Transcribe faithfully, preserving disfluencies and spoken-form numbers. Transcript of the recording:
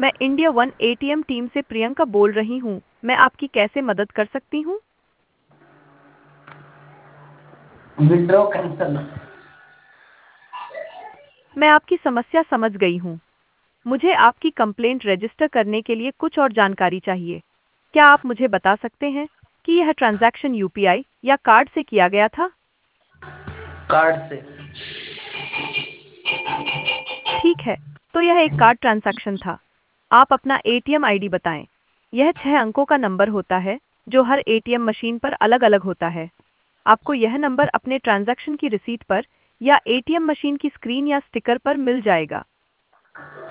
मैं India one ATM team से प्रियंका बोल रही हूँ। मैं आपकी कैसे मदद कर सकती हूँ? Withdraw cancel. मैं आपकी समस्या समझ गई हूँ। मुझे आपकी कंप्लेंट रजिस्टर करने के लिए कुछ और जानकारी चाहिए। क्या आप मुझे बता सकते हैं कि यह ट्रांजैक्शन यूपीआई या कार्ड से किया गया था? कार्ड से। ठीक है, तो यह एक कार्ड ट्रांजैक्शन था। आप अपना एटीएम आईडी बताएं। यह छह अंकों का नंबर होता है जो हर एटीएम मशीन पर अलग-अलग होता है। आपको यह नंबर अपने ट्रांजैक्शन की रिसीट पर या एटीएम मशीन की स्क्रीन या स्टिकर पर मिल जाएगा।